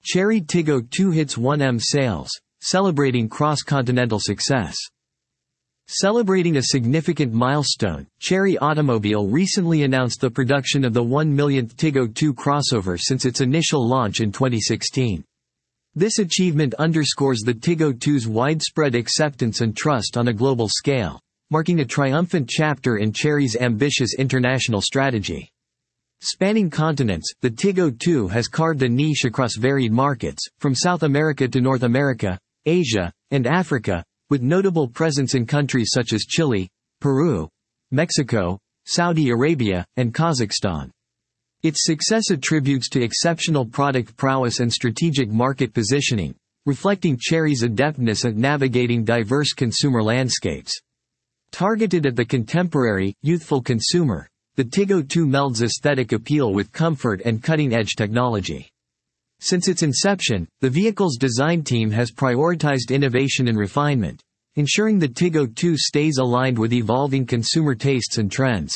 Chery Tiggo 2 hits 1M sales, celebrating cross-continental success. Celebrating a significant milestone, Chery Automobile recently announced the production of the 1 millionth Tiggo 2 crossover since its initial launch in 2016. This achievement underscores the Tiggo 2's widespread acceptance and trust on a global scale, marking a triumphant chapter in Chery's ambitious international strategy. Spanning continents, the Tiggo 2 has carved a niche across varied markets, from South America to North America, Asia, and Africa, with notable presence in countries such as Chile, Peru, Mexico, Saudi Arabia, and Kazakhstan. Its success attributes to exceptional product prowess and strategic market positioning, reflecting Chery's adeptness at navigating diverse consumer landscapes. Targeted at the contemporary, youthful consumer, the Tiggo 2 melds aesthetic appeal with comfort and cutting-edge technology. Since its inception, the vehicle's design team has prioritized innovation and refinement, ensuring the Tiggo 2 stays aligned with evolving consumer tastes and trends.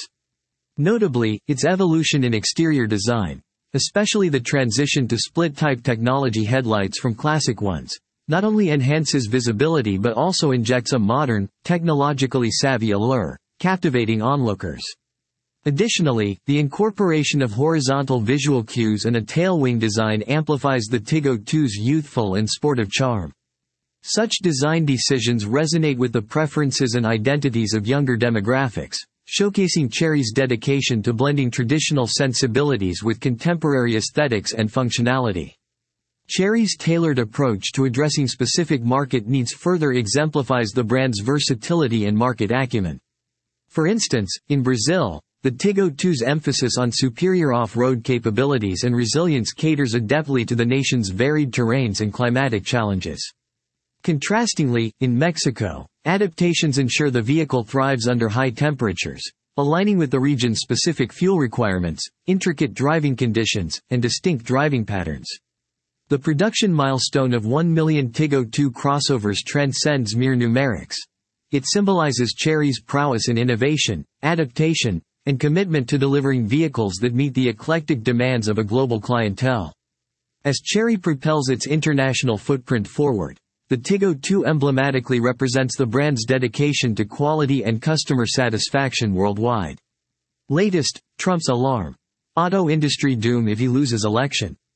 Notably, its evolution in exterior design, especially the transition to split-type technology headlights from classic ones, not only enhances visibility but also injects a modern, technologically savvy allure, captivating onlookers. Additionally, the incorporation of horizontal visual cues and a tailwing design amplifies the Tiggo 2's youthful and sportive charm. Such design decisions resonate with the preferences and identities of younger demographics, showcasing Chery's dedication to blending traditional sensibilities with contemporary aesthetics and functionality. Chery's tailored approach to addressing specific market needs further exemplifies the brand's versatility and market acumen. For instance, in Brazil, the Tiggo 2's emphasis on superior off-road capabilities and resilience caters adeptly to the nation's varied terrains and climatic challenges. Contrastingly, in Mexico, adaptations ensure the vehicle thrives under high temperatures, aligning with the region's specific fuel requirements, intricate driving conditions, and distinct driving patterns. The production milestone of 1 million Tiggo 2 crossovers transcends mere numerics. It symbolizes Chery's prowess in innovation, adaptation, and commitment to delivering vehicles that meet the eclectic demands of a global clientele. As Chery propels its international footprint forward, the Tiggo 2 emblematically represents the brand's dedication to quality and customer satisfaction worldwide. Latest, Trump's alarm. Auto industry doom if he loses election.